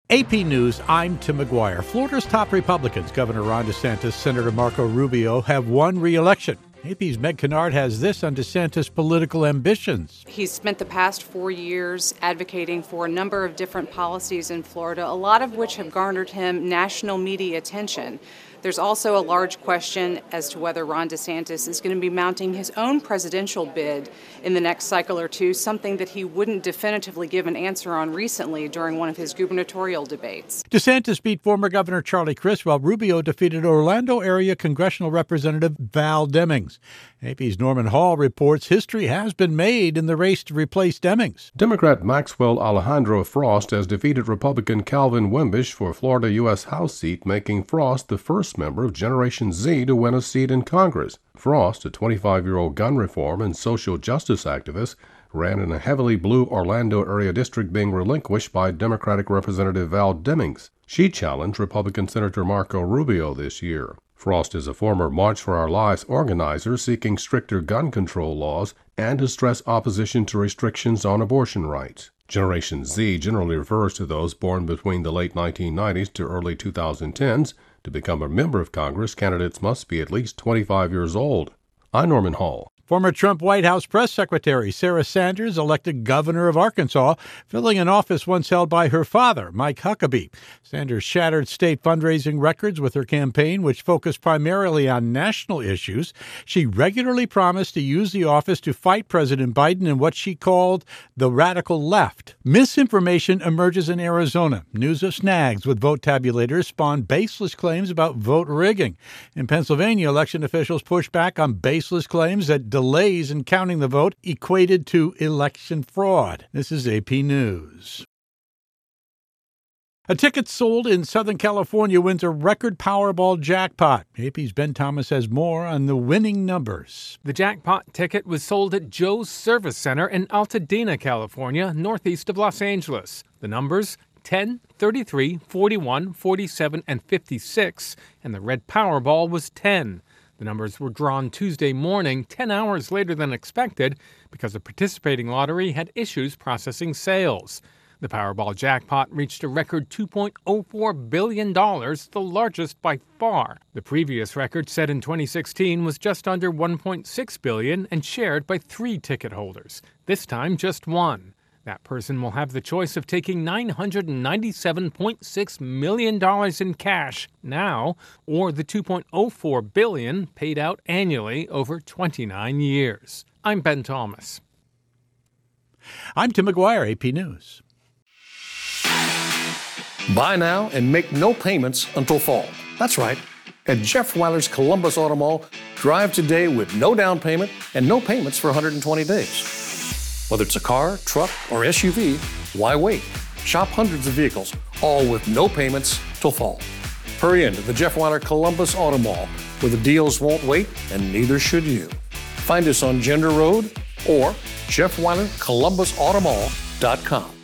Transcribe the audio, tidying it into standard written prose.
AP News, I'm Tim McGuire. Florida's top Republicans, Governor Ron DeSantis, Senator Marco Rubio, have won re-election. AP's Meg Kennard has this on DeSantis' political ambitions. He's spent the past 4 years advocating for a number of different policies in Florida, a lot of which have garnered him national media attention. There's also a large question as to whether Ron DeSantis is going to be mounting his own presidential bid in the next cycle or two, something that he wouldn't definitively give an answer on recently during one of his gubernatorial debates. DeSantis beat former Governor Charlie Crist, while Rubio defeated Orlando area Congressional Representative Val Demings. AP's Norman Hall reports history has been made in the race to replace Demings. Democrat Maxwell Alejandro Frost has defeated Republican Calvin Wimbish for Florida U.S. House seat, making Frost the first member of Generation Z to win a seat in Congress. Frost, a 25-year-old gun reform and social justice activist, ran in a heavily blue Orlando area district being relinquished by Democratic Representative Val Demings. She challenged Republican Senator Marco Rubio this year. Frost is a former March for Our Lives organizer seeking stricter gun control laws and has stressed opposition to restrictions on abortion rights. Generation Z generally refers to those born between the late 1990s to early 2010s. To become a member of Congress, candidates must be at least 25 years old. I'm Norman Hall. Former Trump White House press secretary Sarah Sanders elected governor of Arkansas, filling an office once held by her father, Mike Huckabee. Sanders shattered state fundraising records with her campaign, which focused primarily on national issues. She regularly promised to use the office to fight President Biden in what she called the radical left. Misinformation emerges in Arizona. News of snags with vote tabulators spawned baseless claims about vote rigging. In Pennsylvania, election officials pushed back on baseless claims that delays in counting the vote equated to election fraud. This is AP News. A ticket sold in Southern California wins a record Powerball jackpot. AP's Ben Thomas has more on the winning numbers. The jackpot ticket was sold at Joe's Service Center in Altadena, California, northeast of Los Angeles. The numbers 10, 33, 41, 47, and 56, and the red Powerball was 10. The numbers were drawn Tuesday morning, 10 hours later than expected, because the participating lottery had issues processing sales. The Powerball jackpot reached a record $2.04 billion, the largest by far. The previous record, set in 2016, was just under $1.6 billion and shared by 3 ticket holders. This time, just one. That person will have the choice of taking $997.6 million in cash now, or the $2.04 billion paid out annually over 29 years. I'm Ben Thomas. I'm Tim McGuire, AP News. Buy now and make no payments until fall. That's right. At Jeff Weiler's Columbus Auto Mall, drive today with no down payment and no payments for 120 days. Whether it's a car, truck, or SUV, why wait? Shop hundreds of vehicles, all with no payments till fall. Hurry into the Jeff Weiler Columbus Auto Mall, where the deals won't wait, and neither should you. Find us on Gender Road or JeffWeilerColumbusAutomall.com.